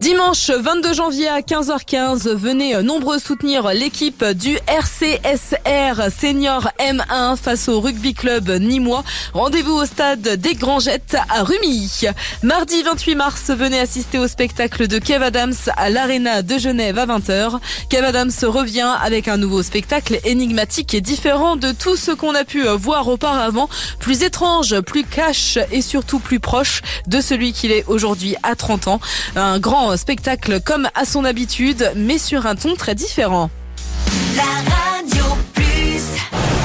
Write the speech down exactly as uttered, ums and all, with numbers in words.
Dimanche vingt-deux janvier à quinze heures quinze, venez nombreux soutenir l'équipe du R C S R Senior M un face au rugby club nîmois. Rendez-vous au stade des Grangettes à Rumilly. Mardi vingt-huit mars, venez assister au spectacle de Kev Adams à l'Arena de Genève à vingt heures. Kev Adams revient avec un nouveau spectacle énigmatique et différent de tout ce qu'on a pu voir auparavant. Plus étrange, plus cash et surtout plus proche de celui qu'il est aujourd'hui à trente ans. Un grand spectacle comme à son habitude, mais sur un ton très différent. La